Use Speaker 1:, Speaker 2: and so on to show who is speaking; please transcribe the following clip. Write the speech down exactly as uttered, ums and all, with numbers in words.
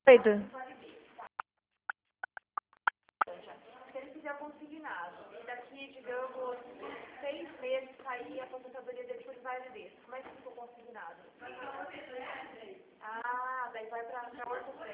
Speaker 1: Doido.
Speaker 2: Se ele fizer consignado, e daqui, digamos, seis meses sair a aposentadoria dele por invalidez, como é que ficou consignado? Ah, daí vai para a ordem.